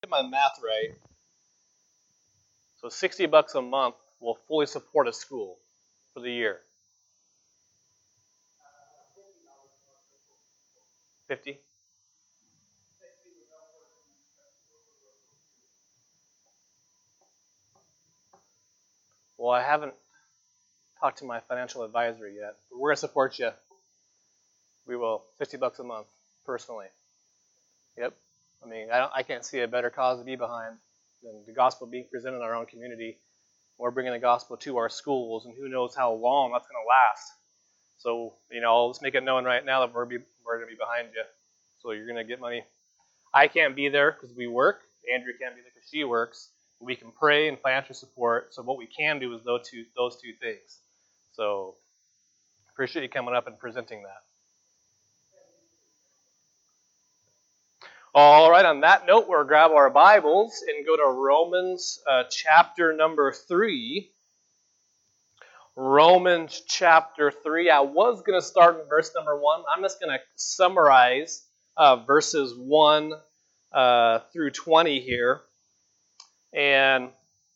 Get my math right. So $60 a month will fully support a school for the year. 50? Well, I haven't talked to my financial advisor yet. But we're going to support you. We will. $60 a month, personally. Yep. I mean, I can't see a better cause to be behind than the gospel being presented in our own community. We're bringing the gospel to our schools, and who knows how long that's going to last. So, let's make it known right now that we're going to be behind you. So you're going to get money. I can't be there because we work. Andrea can't be there because she works. We can pray and financial support. So what we can do is those two things. So appreciate you coming up and presenting that. All right, on that note, we'll grab our Bibles and go to Romans chapter number 3. Romans chapter 3. I was going to start in verse number 1. I'm just going to summarize verses 1 through 20 here. And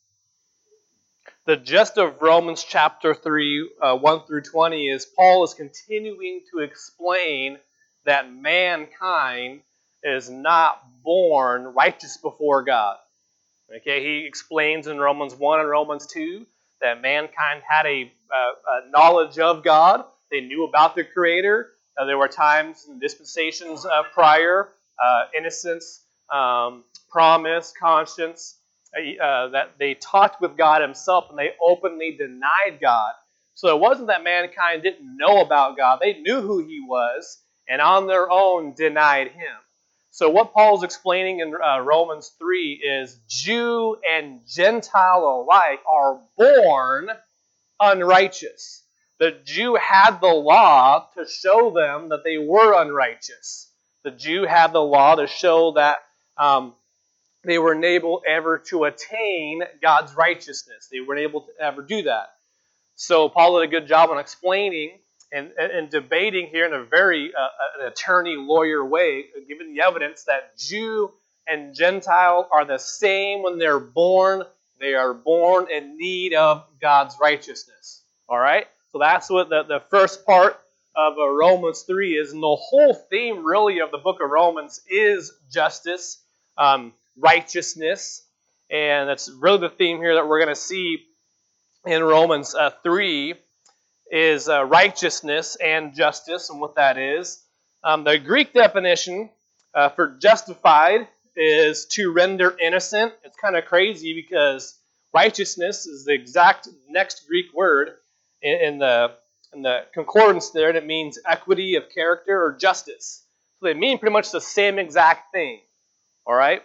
the gist of Romans chapter 3, 1 through 20 is Paul is continuing to explain that mankind is not born righteous before God. Okay, he explains in Romans 1 and Romans 2 that mankind had a knowledge of God. They knew about their Creator. There were times and dispensations prior, innocence, promise, conscience, that they talked with God himself and they openly denied God. So it wasn't that mankind didn't know about God. They knew who he was and on their own denied him. So what Paul's explaining in Romans 3 is Jew and Gentile alike are born unrighteous. The Jew had the law to show them that they were unrighteous. The Jew had the law to show that they weren't able ever to attain God's righteousness. They weren't able to ever do that. So Paul did a good job on explaining and debating here in a very an attorney lawyer way, giving the evidence that Jew and Gentile are the same when they're born. They are born in need of God's righteousness. All right? So that's what the first part of Romans 3 is. And the whole theme really of the book of Romans is justice, righteousness. And that's really the theme here that we're going to see in Romans 3 is righteousness and justice, and what that is. The Greek definition for justified is to render innocent. It's kind of crazy because righteousness is the exact next Greek word in the concordance there, and it means equity of character or justice. So they mean pretty much the same exact thing. All right?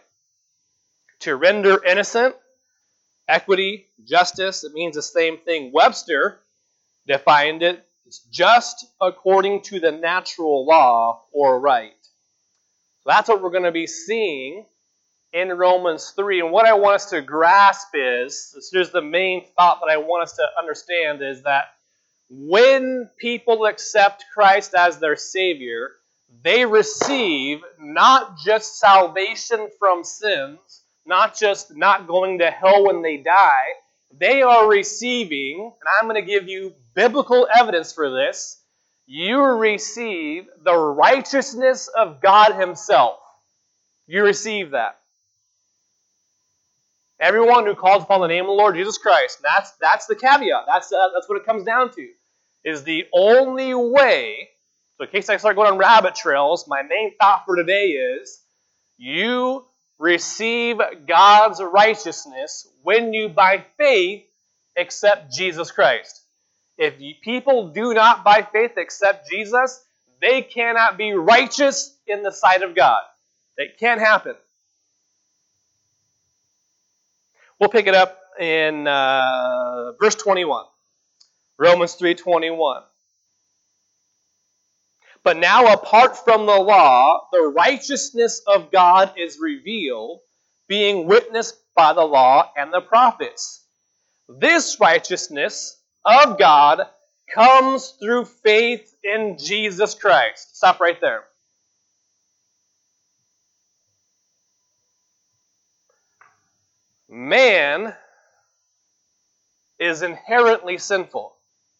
To render innocent, equity, justice, it means the same thing. Webster defined it as just according to the natural law or right. So that's what we're going to be seeing in Romans 3. And what I want us to grasp is, here's the main thought that I want us to understand, is that when people accept Christ as their Savior, they receive not just salvation from sins, not just not going to hell when they die. They are receiving, and I'm going to give you biblical evidence for this, you receive the righteousness of God himself. You receive that. Everyone who calls upon the name of the Lord Jesus Christ, that's the caveat. That's what it comes down to. Is the only way, so in case I start going on rabbit trails, my main thought for today is, you receive God's righteousness when you, by faith, accept Jesus Christ. If people do not, by faith, accept Jesus, they cannot be righteous in the sight of God. It can't happen. We'll pick it up in verse 21. Romans 3:21. But now, apart from the law, the righteousness of God is revealed, being witnessed by the law and the prophets. This righteousness of God comes through faith in Jesus Christ. Stop right there. man is inherently sinful.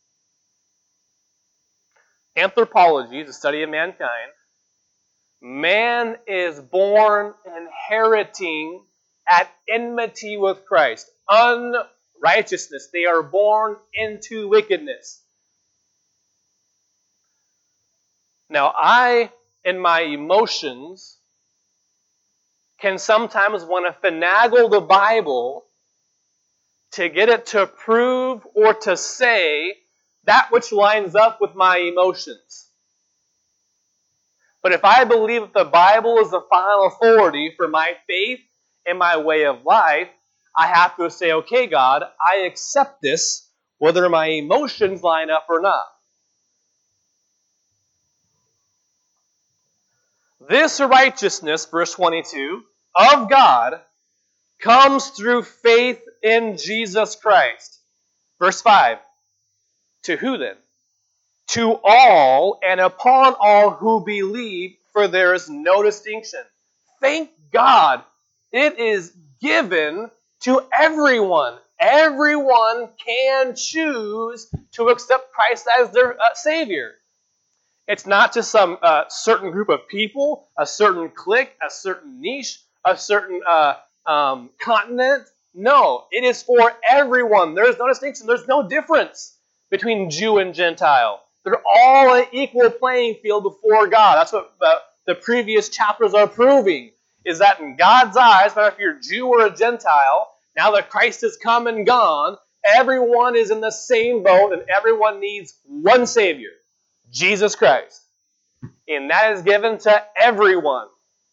Anthropology, the study of mankind, man is born inheriting at enmity with Christ. Unrighteousness. They are born into wickedness. Now, I, in my emotions, can sometimes want to finagle the Bible to get it to prove or to say that which lines up with my emotions. But if I believe that the Bible is the final authority for my faith and my way of life, I have to say, okay, God, I accept this, whether my emotions line up or not. This righteousness, verse 22, of God comes through faith in Jesus Christ. Verse 5, to who then? To all and upon all who believe, for there is no distinction. Thank God it is given to everyone. Everyone can choose to accept Christ as their Savior. It's not just some certain group of people, a certain clique, a certain niche, a certain continent. No, it is for everyone. There's no distinction. There's no difference between Jew and Gentile. They're all an equal playing field before God. That's what the previous chapters are proving, is that in God's eyes, no matter if you're a Jew or a Gentile, now that Christ has come and gone, everyone is in the same boat and everyone needs one Savior, Jesus Christ. And that is given to everyone.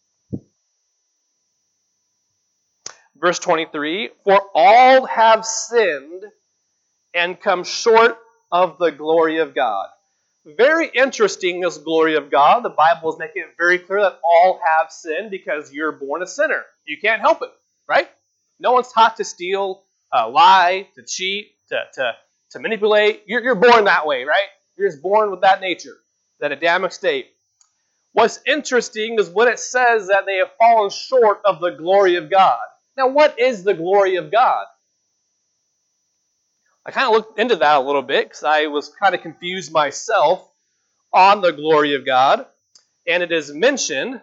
Verse 23, for all have sinned and come short of the glory of God. Very interesting, this glory of God. The Bible is making it very clear that all have sinned because you're born a sinner. You can't help it, right? No one's taught to steal, lie, to cheat, to manipulate. You're born that way, right? You're just born with that nature, that Adamic state. What's interesting is when it says that they have fallen short of the glory of God. Now, what is the glory of God? I kind of looked into that a little bit because I was kind of confused myself on the glory of God. And it is mentioned,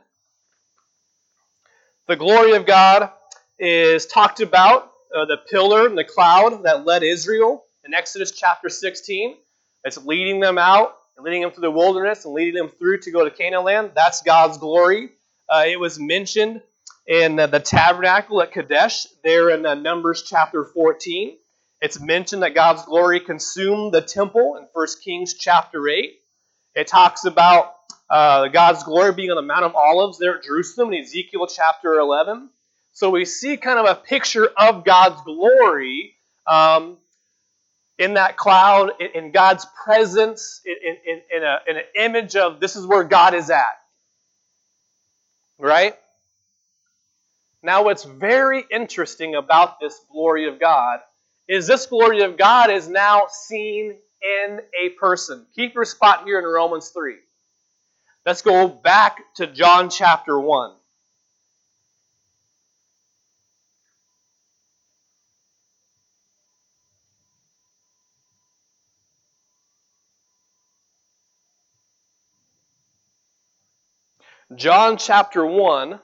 the glory of God is talked about, the pillar and the cloud that led Israel in Exodus chapter 16. It's leading them out, and leading them through the wilderness, and leading them through to go to Canaan land. That's God's glory. It was mentioned in the tabernacle at Kadesh, there in Numbers chapter 14. It's mentioned that God's glory consumed the temple in 1 Kings chapter 8. It talks about God's glory being on the Mount of Olives there at Jerusalem in Ezekiel chapter 11. So we see kind of a picture of God's glory in that cloud, in God's presence, in an image of this is where God is at. Right? Now what's very interesting about this glory of God is this glory of God is now seen in a person. Keep your spot here in Romans 3. Let's go back to John chapter 1. John chapter 1,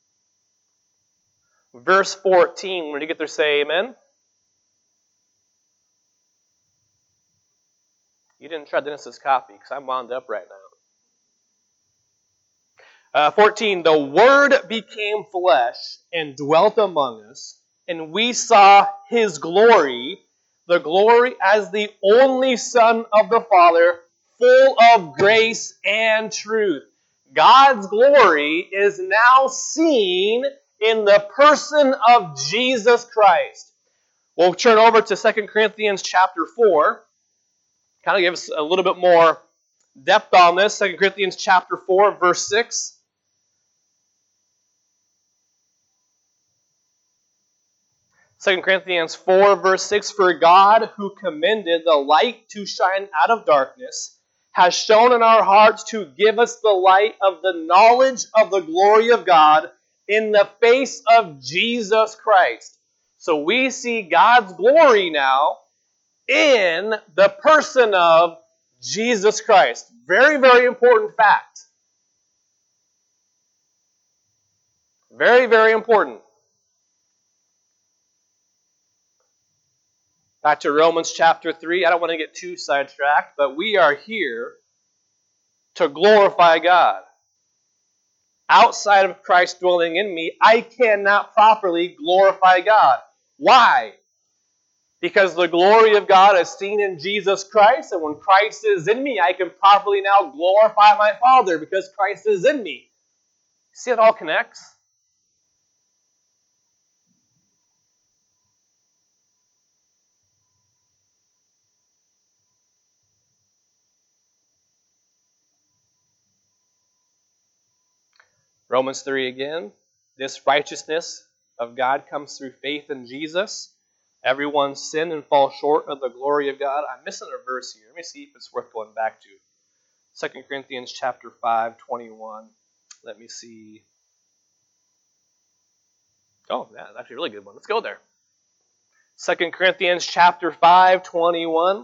verse 14. When you get there, say amen. You didn't try Dennis's copy because I'm wound up right now. 14, the Word became flesh and dwelt among us, and we saw His glory, the glory as the only Son of the Father, full of grace and truth. God's glory is now seen in the person of Jesus Christ. We'll turn over to 2 Corinthians chapter 4. Kind of give us a little bit more depth on this. 2 Corinthians chapter 4, verse 6. Second Corinthians 4, verse 6, for God, who commended the light to shine out of darkness, has shown in our hearts to give us the light of the knowledge of the glory of God in the face of Jesus Christ. So we see God's glory now in the person of Jesus Christ. Very, very important fact. Very, very important. Back to Romans chapter 3. I don't want to get too sidetracked, but we are here to glorify God. Outside of Christ dwelling in me, I cannot properly glorify God. Why? Because the glory of God is seen in Jesus Christ, and when Christ is in me, I can properly now glorify my Father because Christ is in me. See, it all connects. Romans 3 again. This righteousness of God comes through faith in Jesus. Everyone sin and fall short of the glory of God. I'm missing a verse here. Let me see if it's worth going back to. 2 Corinthians chapter 5, 21. Let me see. Oh, that's actually a really good one. Let's go there. 2 Corinthians chapter 5, 21.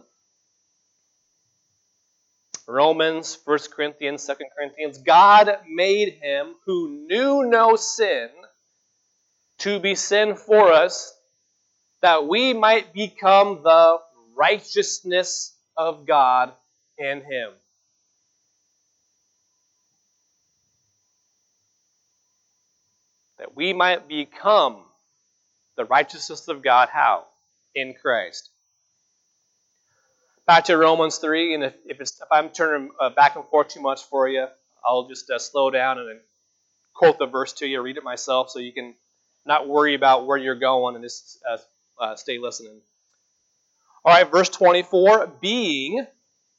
Romans, 1 Corinthians, 2 Corinthians. God made him who knew no sin to be sin for us, that we might become the righteousness of God in him. That we might become the righteousness of God. How? In Christ. Back to Romans 3, and if I'm turning back and forth too much for you, I'll just slow down and then quote the verse to you, read it myself, so you can not worry about where you're going and just stay listening. All right, verse 24, being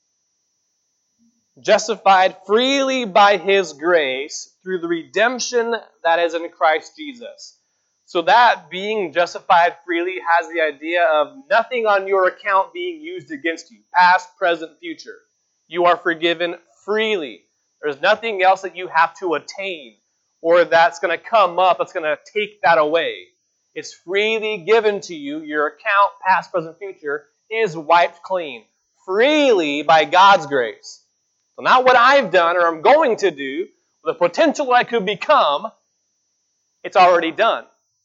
justified freely by his grace through the redemption that is in Christ Jesus. So that being justified freely has the idea of nothing on your account being used against you, past, present, future. You are forgiven freely. There's nothing else that you have to attain or that's going to come up that's going to take that away. It's freely given to you. Your account, past, present, future, is wiped clean. Freely by God's grace. So not what I've done or I'm going to do, the potential I could become, it's already done.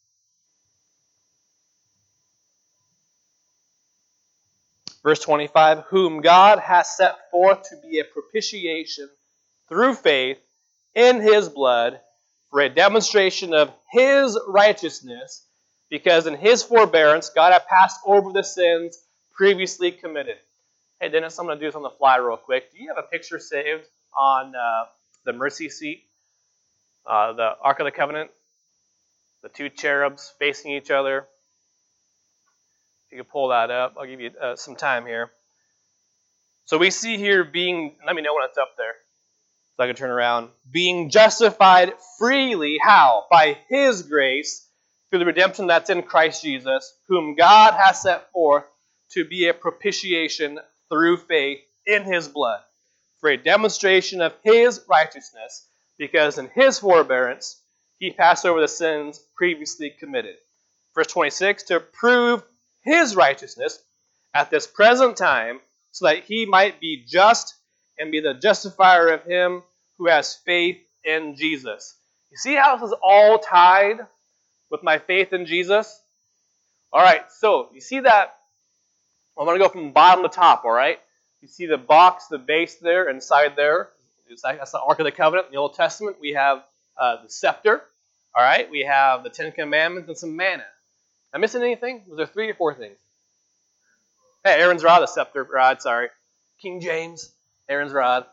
Verse 25, whom God has set forth to be a propitiation through faith in his blood for a demonstration of his righteousness, because in his forbearance God had passed over the sins previously committed. Hey Dennis, I'm going to do this on the fly real quick. Do you have a picture saved on the mercy seat? The Ark of the Covenant? The two cherubs facing each other? You can pull that up. I'll give you some time here. So we see here being, let me know when it's up there, so I can turn around. Being justified freely, how? By his grace, through the redemption that's in Christ Jesus, whom God has set forth to be a propitiation through faith in his blood, for a demonstration of his righteousness, because in his forbearance he passed over the sins previously committed. Verse 26, to prove his righteousness at this present time, so that he might be just and be the justifier of him who has faith in Jesus. You see how this is all tied with my faith in Jesus? All right, so you see that? I'm going to go from bottom to top, all right? You see the box, the base there, inside there. That's the Ark of the Covenant in the Old Testament. We have the scepter, all right? We have the Ten Commandments and some manna. Am I missing anything? Was there 3 or 4 things? Hey, Aaron's rod, the scepter rod, sorry. King James, Aaron's rod.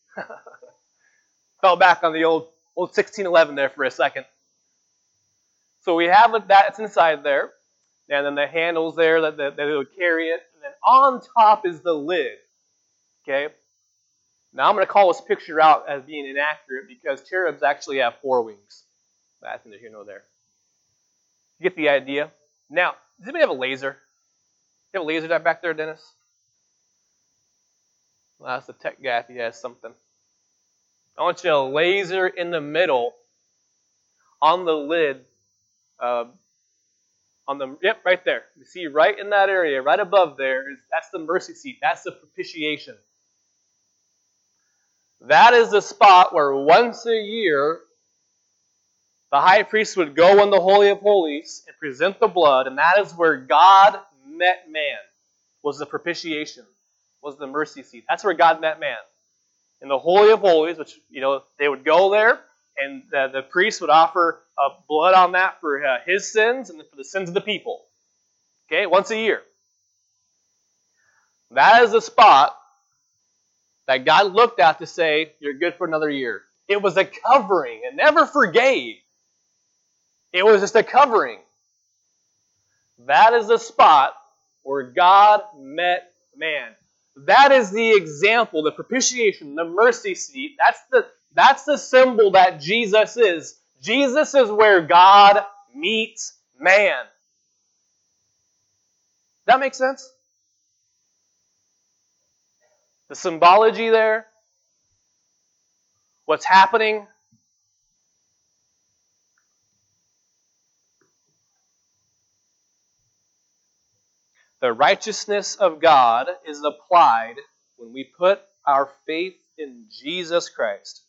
Fell back on the old 1611 there for a second. So we have that, it's inside there. And then the handles there that it would carry it. And then on top is the lid. Okay? Now I'm going to call this picture out as being inaccurate because cherubs actually have 4 wings. That's neither here nor there. You get the idea? Now, does anybody have a laser? You have a laser back there, Dennis? Well, that's the tech guy if he has something. I want you to laser in the middle on the lid, on Yep, right there. You see right in that area, right above there, that's the mercy seat. That's the propitiation. That is the spot where once a year the high priest would go in the Holy of Holies and present the blood, and that is where God met man, was the propitiation, was the mercy seat. That's where God met man. In the Holy of Holies, which, they would go there, and the priest would offer blood on that for his sins and for the sins of the people. Okay, once a year. That is the spot that God looked at to say, you're good for another year. It was a covering. It never forgave. It was just a covering. That is the spot where God met man. That is the example, the propitiation, the mercy seat. That's the symbol that Jesus is. Jesus is where God meets man. That makes sense? The symbology there, what's happening. The righteousness of God is applied when we put our faith in Jesus Christ.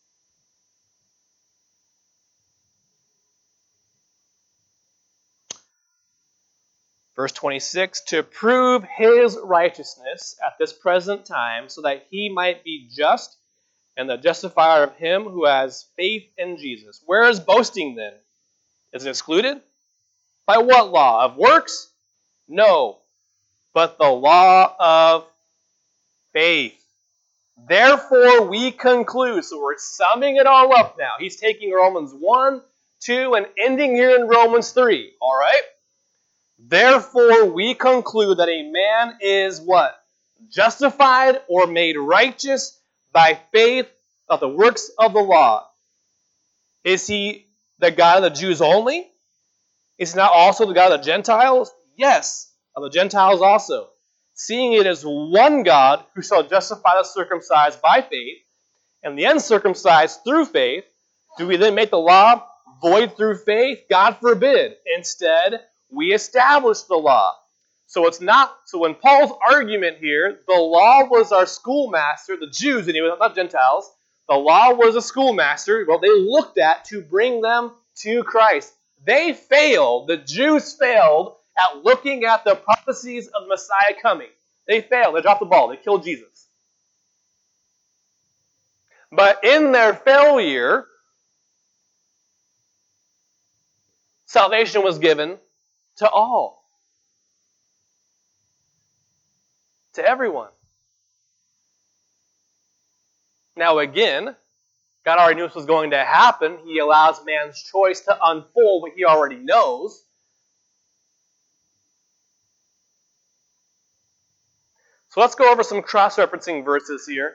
Verse 26, to prove his righteousness at this present time, so that he might be just and the justifier of him who has faith in Jesus. Where is boasting then? Is it excluded? By what law? Of works? No, but the law of faith. Therefore we conclude, so we're summing it all up now. He's taking Romans 1, 2, and ending here in Romans 3. All right? Therefore we conclude that a man is what? Justified or made righteous by faith of the works of the law. Is he the God of the Jews only? Is he not also the God of the Gentiles? Yes, of the Gentiles also. Seeing it is one God who shall justify the circumcised by faith and the uncircumcised through faith, do we then make the law void through faith? God forbid. Instead, we establish the law. So when Paul's argument here, the law was our schoolmaster, the Jews anyway, not Gentiles. The law was a schoolmaster, they looked at to bring them to Christ. They failed, the Jews failed at looking at the prophecies of the Messiah coming. They failed, they dropped the ball, they killed Jesus. But in their failure, salvation was given to all. To everyone. Now again, God already knew this was going to happen. He allows man's choice to unfold what he already knows. So let's go over some cross-referencing verses here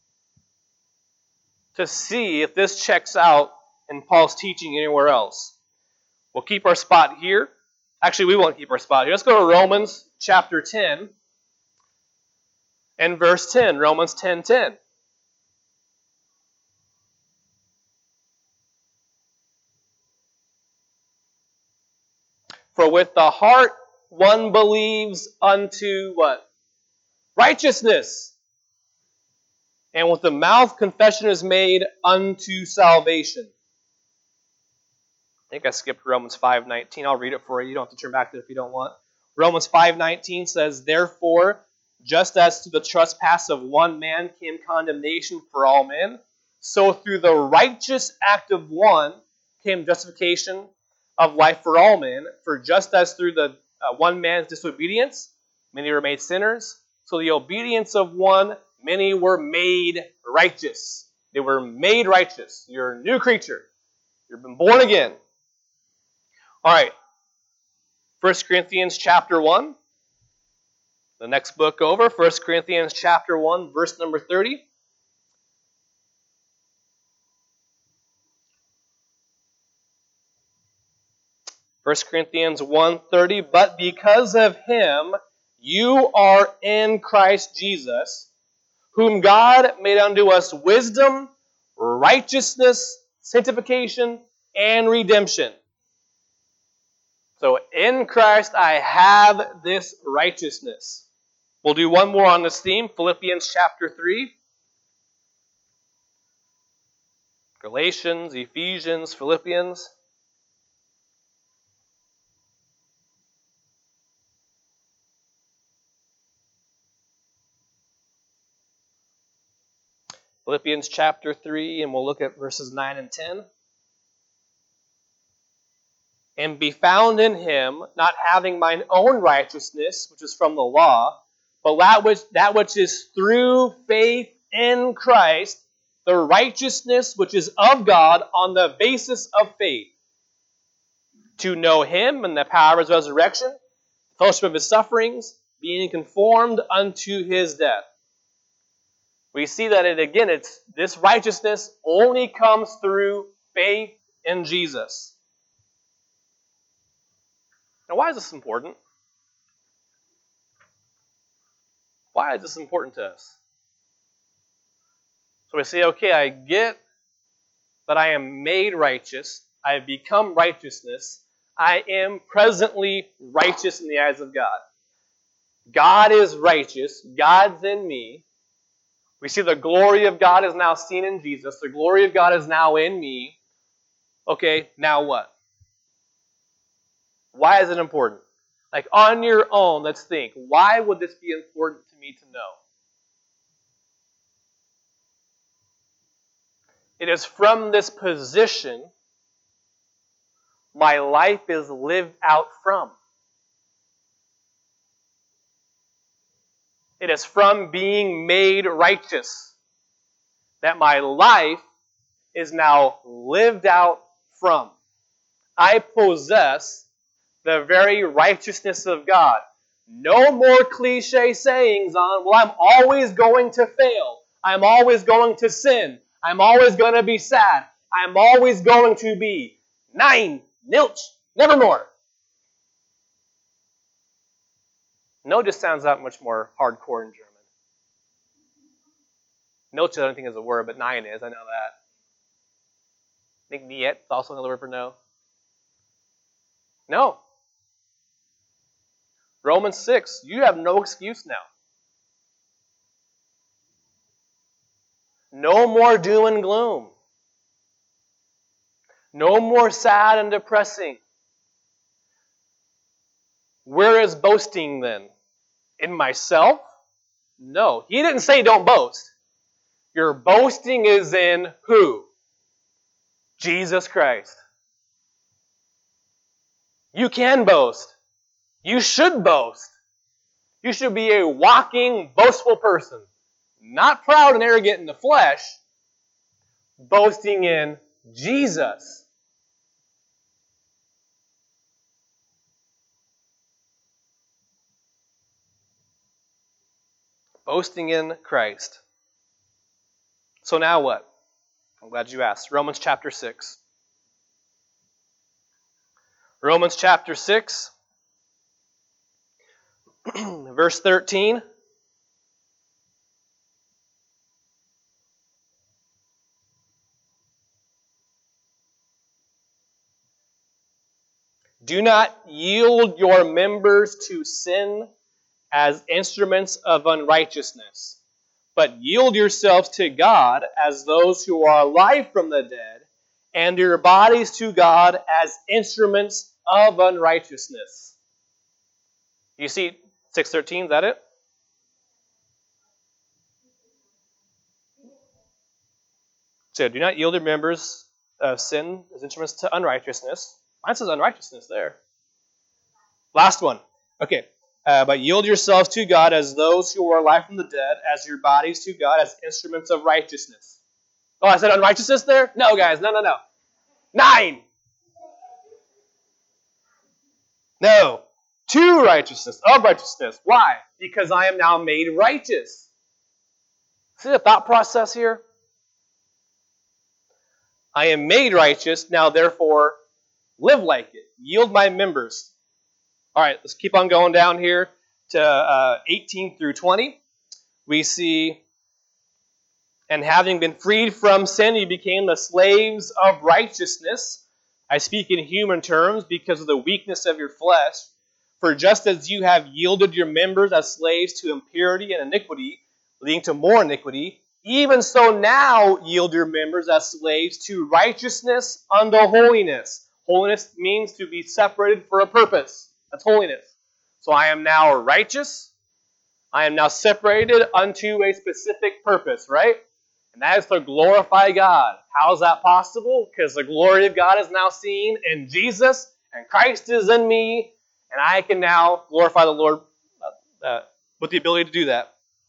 to see if this checks out in Paul's teaching anywhere else. We'll keep our spot here. Actually, we won't keep our spot here. Let's go to Romans chapter 10 and verse 10. Romans 10:10. For with the heart one believes unto what? Righteousness. And with the mouth confession is made unto salvation. I think I skipped Romans 5:19. I'll read it for you. You don't have to turn back to it if you don't want. Romans 5:19 says, therefore, just as to the trespass of one man came condemnation for all men, so through the righteous act of one came justification of life for all men. For just as through the one man's disobedience, many were made sinners, so the obedience of one, many were made righteous. They were made righteous. You're a new creature. You've been born again. All right. 1 Corinthians chapter 1. The next book over, 1 Corinthians chapter 1, verse number 30. First Corinthians 1:30, but because of him you are in Christ Jesus, whom God made unto us wisdom, righteousness, sanctification, and redemption. So In Christ I have this righteousness. We'll do one more on this theme, Philippians chapter 3. Galatians, Ephesians, Philippians. Philippians chapter 3, and we'll look at verses 9 and 10. And be found in him, not having mine own righteousness, which is from the law, but that which is through faith in Christ, the righteousness which is of God on the basis of faith. To know him and the power of his resurrection, the fellowship of his sufferings, being conformed unto his death. We see that it's this righteousness only comes through faith in Jesus. Now, why is this important? Why is this important to us? So we say, okay, I get that I am made righteous. I have become righteousness. I am presently righteous in the eyes of God. God is righteous. God's in me. We see the glory of God is now seen in Jesus. The glory of God is now in me. Okay, now what? Why is it important? Like on your own, let's think. Why would this be important to me to know? It is from this position my life is lived out from. It is from being made righteous that my life is now lived out from. I possess the very righteousness of God. No more cliche sayings on, well, I'm always going to fail. I'm always going to sin. I'm always going to be sad. I'm always going to be nein, nilch, nevermore. No just sounds that much more hardcore in German. Nilch I don't think is a word, but nein is. I know that. I think niet is also another word for no. No. Romans 6, you have no excuse now. No more doom and gloom. No more sad and depressing. Where is boasting then? In myself? No. He didn't say don't boast. Your boasting is in who? Jesus Christ. You can boast. You should boast. You should be a walking, boastful person. Not proud and arrogant in the flesh, boasting in Jesus. Boasting in Christ. So now what? I'm glad you asked. Romans chapter 6. Romans chapter 6, verse 13. Do not yield your members to sin as instruments of unrighteousness, but yield yourselves to God as those who are alive from the dead, and your bodies to God as instruments of unrighteousness. You see 6:13, is that it? So do not yield your members of sin as instruments to unrighteousness. Mine says unrighteousness there. Last one. Okay. But yield yourselves to God as those who are alive from the dead, as your bodies to God as instruments of righteousness. Oh, I said unrighteousness there? No, guys. No. 9. No. To righteousness, of righteousness. Why? Because I am now made righteous. See the thought process here? I am made righteous, now therefore live like it. Yield my members. All right, let's keep on going down here to 18 through 20. We see, and having been freed from sin, you became the slaves of righteousness. I speak in human terms because of the weakness of your flesh. For just as you have yielded your members as slaves to impurity and iniquity, leading to more iniquity, even so now yield your members as slaves to righteousness unto holiness. Holiness means to be separated for a purpose. That's holiness. So I am now righteous. I am now separated unto a specific purpose, right? And that is to glorify God. How is that possible? Because the glory of God is now seen in Jesus, and Christ is in me, and I can now glorify the Lord with the ability to do that.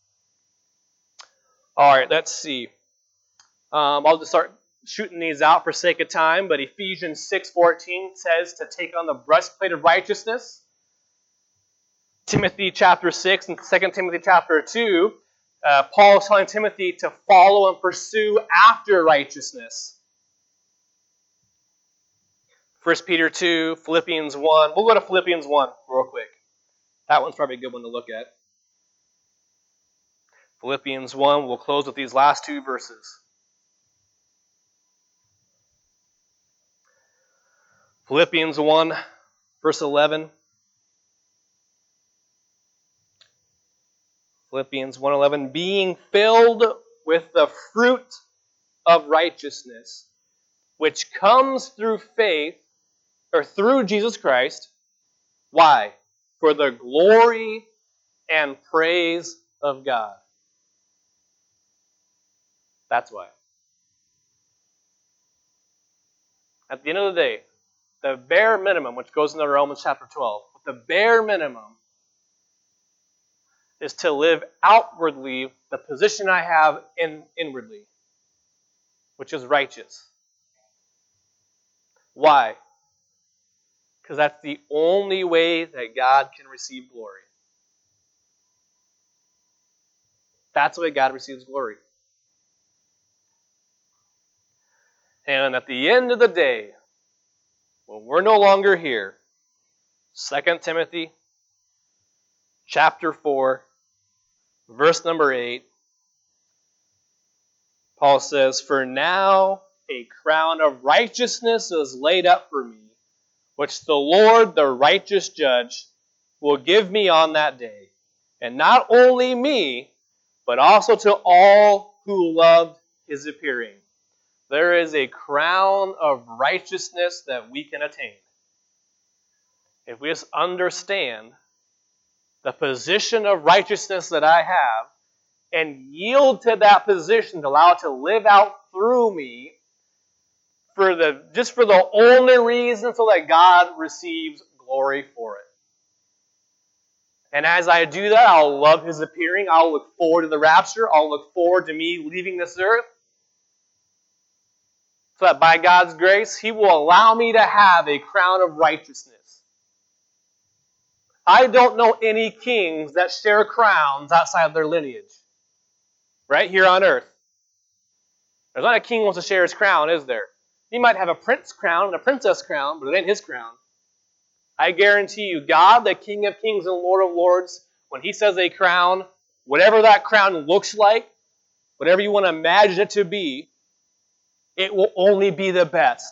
All right, let's see. I'll just start shooting these out for sake of time, but Ephesians 6:14 says to take on the breastplate of righteousness. Timothy chapter 6 and 2 Timothy chapter 2, Paul is telling Timothy to follow and pursue after righteousness. 1 Peter 2, Philippians 1. We'll go to Philippians 1 real quick. That one's probably a good one to look at. Philippians 1, we'll close with these last two verses. Philippians 1, verse 11. Philippians 1:11, being filled with the fruit of righteousness, which comes through faith, or through Jesus Christ. Why? For the glory and praise of God. That's why. At the end of the day, the bare minimum, which goes into Romans chapter 12, the bare minimum is to live outwardly the position I have inwardly, which is righteous. Why? Because that's the only way that God can receive glory. That's the way God receives glory. And at the end of the day, when we're no longer here, 2 Timothy chapter 4, verse number 8, Paul says, for now a crown of righteousness is laid up for me, which the Lord, the righteous judge, will give me on that day. And not only me, but also to all who loved his appearing. There is a crown of righteousness that we can attain. If we just understand the position of righteousness that I have, and yield to that position to allow it to live out through me, for the only reason so that God receives glory for it. And as I do that, I'll love his appearing. I'll look forward to the rapture. I'll look forward to me leaving this earth. So that by God's grace, he will allow me to have a crown of righteousness. I don't know any kings that share crowns outside of their lineage. Right here on earth. There's not a king who wants to share his crown, is there? He might have a prince crown and a princess crown, but it ain't his crown. I guarantee you, God, the King of Kings and Lord of Lords, when he says a crown, whatever that crown looks like, whatever you want to imagine it to be, it will only be the best.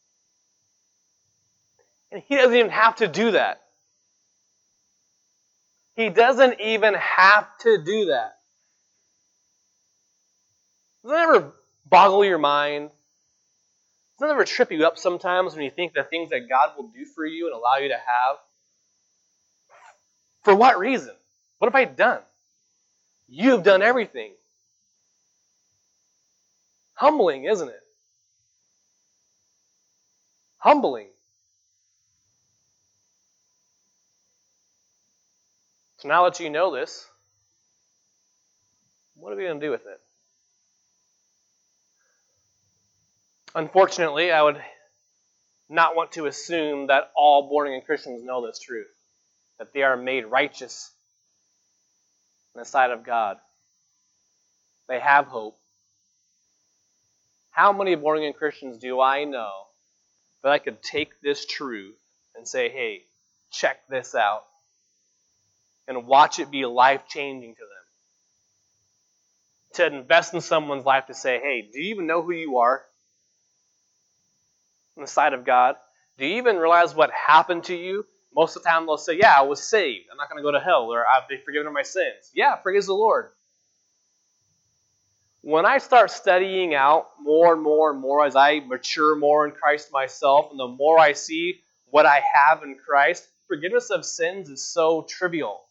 And he doesn't even have to do that. He doesn't even have to do that. Does that ever boggle your mind? Does that ever trip you up sometimes when you think the things that God will do for you and allow you to have? For what reason? What have I done? You have done everything. Humbling, isn't it? Humbling. So now that you know this, what are we going to do with it? Unfortunately, I would not want to assume that all born-again Christians know this truth, that they are made righteous in the sight of God. They have hope. How many born-again Christians do I know that I could take this truth and say, hey, check this out, and watch it be life-changing to them? To invest in someone's life to say, hey, do you even know who you are? in the sight of God? Do you even realize what happened to you? Most of the time they'll say, yeah, I was saved. I'm not going to go to hell, or I've been forgiven of my sins. Yeah, praise the Lord. When I start studying out more and more and more as I mature more in Christ myself, and the more I see what I have in Christ, forgiveness of sins is so trivial.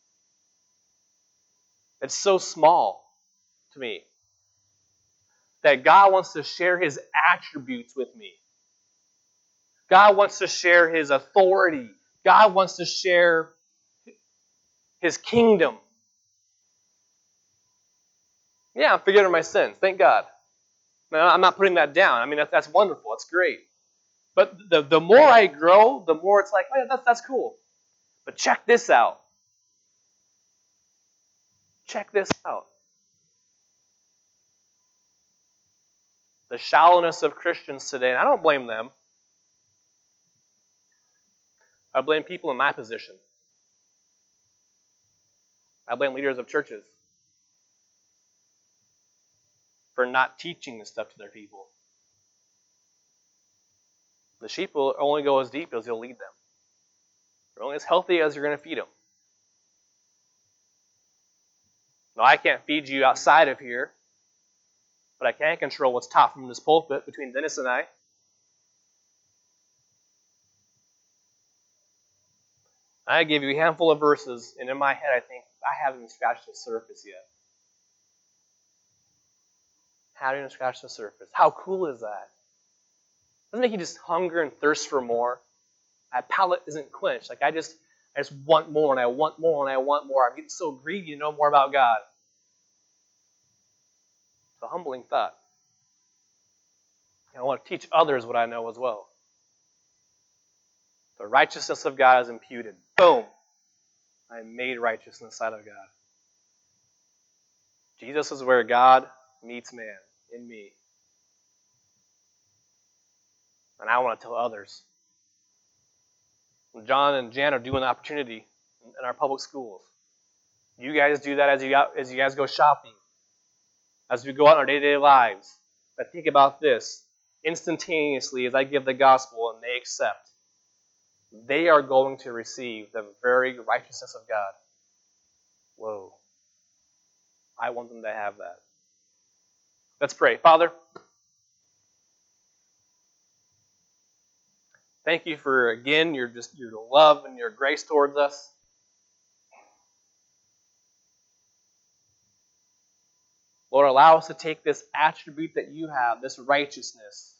It's so small to me that God wants to share His attributes with me. God wants to share His authority. God wants to share His kingdom. Yeah, I'm forgiven of my sins. Thank God. Now, I'm not putting that down. I mean, that's wonderful. That's great. But the more I grow, the more it's like, oh, yeah, that's cool. But check this out. Check this out. The shallowness of Christians today, and I don't blame them. I blame people in my position. I blame leaders of churches for not teaching this stuff to their people. The sheep will only go as deep as you'll lead them. They're only as healthy as you're going to feed them. Now, I can't feed you outside of here, but I can control what's taught from this pulpit between Dennis and I. I give you a handful of verses, and in my head I think, I haven't even scratched the surface yet. Haven't even scratched the surface. How cool is that? Doesn't it make you just hunger and thirst for more? My palate isn't quenched. Like I just want more, and I want more, and I want more. I'm getting so greedy to know more about God. It's a humbling thought. And I want to teach others what I know as well. The righteousness of God is imputed. Boom. I am made righteous in the sight of God. Jesus is where God meets man, in me. And I want to tell others. John and Jan are doing the opportunity in our public schools. You guys do that as you guys go shopping, as we go out in our day-to-day lives. But think about this. Instantaneously, as I give the gospel and they accept, they are going to receive the very righteousness of God. Whoa. I want them to have that. Let's pray. Father, thank you for, again, your love and your grace towards us. Lord, allow us to take this attribute that you have, this righteousness,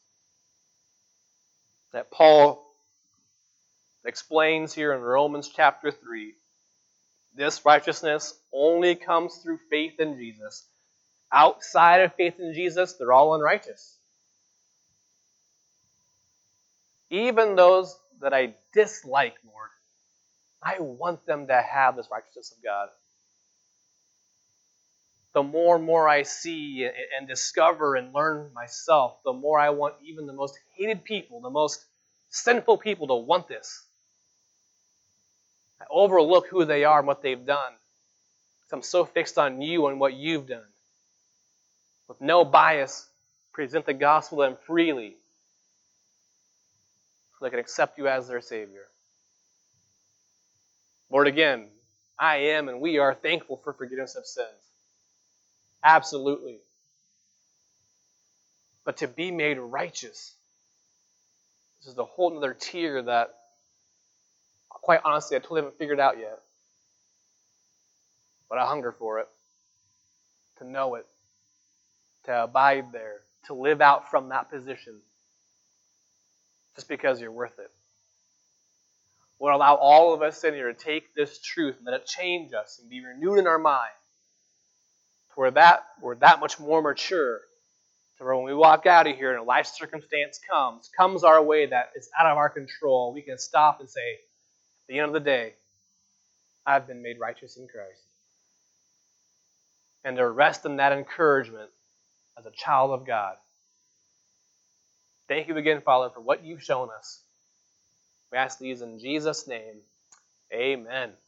that Paul explains here in Romans chapter 3. This righteousness only comes through faith in Jesus. Outside of faith in Jesus, they're all unrighteous. Even those that I dislike, Lord, I want them to have this righteousness of God. The more and more I see and discover and learn myself, the more I want even the most hated people, the most sinful people to want this. I overlook who they are and what they've done. Because I'm so fixed on you and what you've done. With no bias, present the gospel to them freely so they can accept you as their Savior. Lord, again, I am and we are thankful for forgiveness of sins. Absolutely. But to be made righteous, this is a whole other tier that, quite honestly, I totally haven't figured out yet. But I hunger for it. To know it. To abide there. To live out from that position. Just because you're worth it. Lord, allow all of us in here to take this truth and let it change us and be renewed in our mind. To where we're that much more mature. To where when we walk out of here and a life circumstance comes our way that is out of our control, we can stop and say, at the end of the day, I've been made righteous in Christ. And to rest in that encouragement as a child of God. Thank you again, Father, for what you've shown us. We ask these in Jesus' name. Amen.